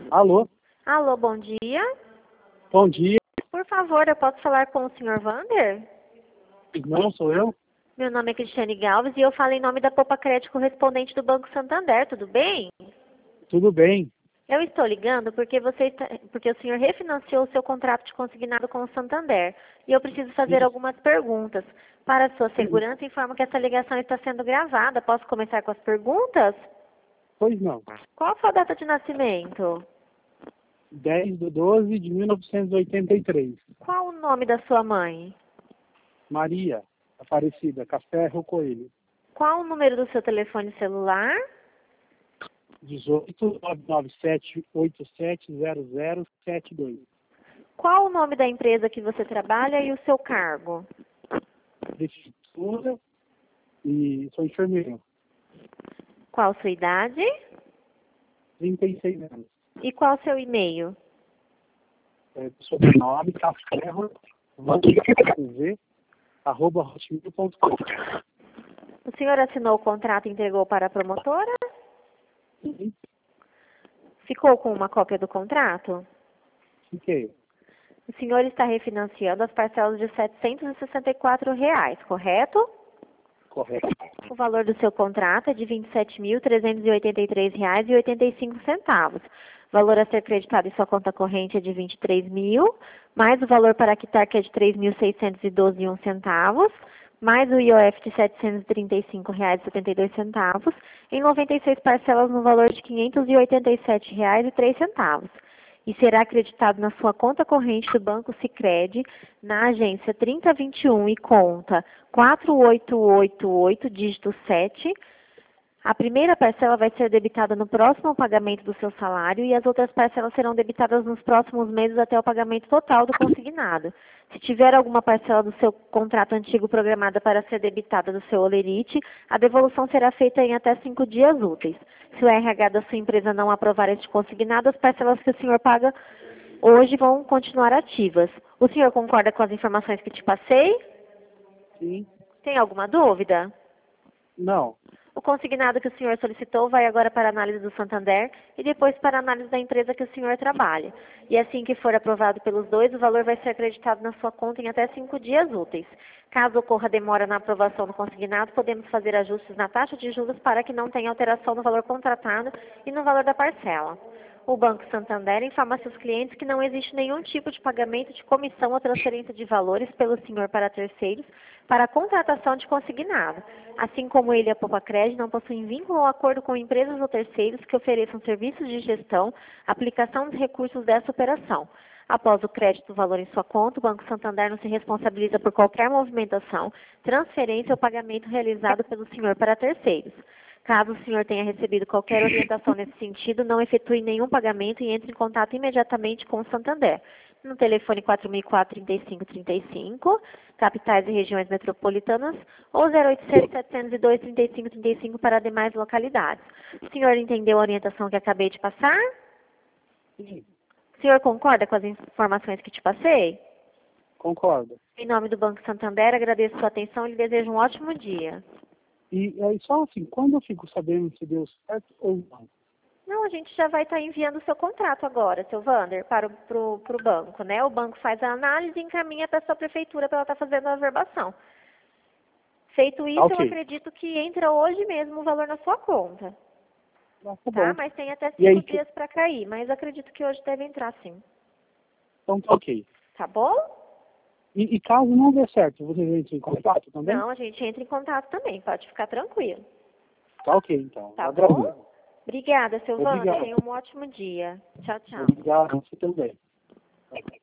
Alô? Alô, bom dia. Bom dia. Por favor, eu posso falar com o senhor Vander? Não, sou eu? Meu nome é Cristiane Galves e eu falo em nome da Poupa Crédito correspondente do Banco Santander, tudo bem? Tudo bem. Eu estou ligando porque porque o senhor refinanciou o seu contrato de consignado com o Santander e eu preciso fazer algumas perguntas. Para sua segurança, informo que essa ligação está sendo gravada. Posso começar com as perguntas? Pois não. Qual a sua data de nascimento? 10/12/1983. Qual o nome da sua mãe? Maria Aparecida Casterro Coelho. Qual o número do seu telefone celular? 18-997-870072. Qual o nome da empresa que você trabalha e o seu cargo? Prefeitura e sou enfermeiro. Qual sua idade? 36 anos. E qual o seu e-mail? Sobrenome Casterro @hotmail.com. O senhor assinou o contrato e entregou para a promotora? Sim, Ficou com uma cópia do contrato? fiquei. O senhor está refinanciando as parcelas de R$ 764, correto? Correto. O valor do seu contrato é de R$ 27.383,85. O valor a ser creditado em sua conta corrente é de R$ 23.000, mais o valor para quitar que é de R$ 3.612,01, mais o IOF de R$ 735,72, em 96 parcelas no valor de R$ 587,03. E será acreditado na sua conta corrente do Banco Sicredi, na agência 3021 e conta 4888, dígito 7. A primeira parcela vai ser debitada no próximo pagamento do seu salário e as outras parcelas serão debitadas nos próximos meses até o pagamento total do consignado. Se tiver alguma parcela do seu contrato antigo programada para ser debitada do seu holerite, a devolução será feita em até 5 dias úteis. Se o RH da sua empresa não aprovar este consignado, as parcelas que o senhor paga hoje vão continuar ativas. O senhor concorda com as informações que te passei? Sim. Tem alguma dúvida? Não. O consignado que o senhor solicitou vai agora para a análise do Santander e depois para a análise da empresa que o senhor trabalha. E assim que for aprovado pelos dois, o valor vai ser acreditado na sua conta em até 5 dias úteis. Caso ocorra demora na aprovação do consignado, podemos fazer ajustes na taxa de juros para que não tenha alteração no valor contratado e no valor da parcela. O Banco Santander informa seus clientes que não existe nenhum tipo de pagamento de comissão ou transferência de valores pelo senhor para terceiros para a contratação de consignado. Assim como ele e a Poupa Crédito não possuem vínculo ou acordo com empresas ou terceiros que ofereçam serviços de gestão, aplicação dos recursos dessa operação. Após o crédito do valor em sua conta, o Banco Santander não se responsabiliza por qualquer movimentação, transferência ou pagamento realizado pelo senhor para terceiros. Caso o senhor tenha recebido qualquer orientação nesse sentido, não efetue nenhum pagamento e entre em contato imediatamente com o Santander. No telefone 4004-3535, capitais e regiões metropolitanas, ou 0800-702-3535 para demais localidades. O senhor entendeu a orientação que acabei de passar? Sim. O senhor concorda com as informações que te passei? Concordo. Em nome do Banco Santander, agradeço sua atenção e lhe desejo um ótimo dia. E aí, só assim, quando eu fico sabendo se deu certo ou não? Não, a gente já vai estar enviando o seu contrato agora, seu Vander, para o banco, né? O banco faz a análise e encaminha para a sua prefeitura para ela estar fazendo a averbação. Feito isso, eu acredito que entra hoje mesmo o valor na sua conta. Tá Tá? bom. Mas tem até E aí, 5 dias para cair, mas acredito que hoje deve entrar sim. então tá ok. Tá bom? E caso não dê certo, vocês entram em contato também? Não, a gente entra em contato também, pode ficar tranquilo. Tá ok, então. Tá Agradeço. bom? Obrigada, seu Vander. Obrigado. Tenha um ótimo dia. Tchau, tchau. Obrigado, você também.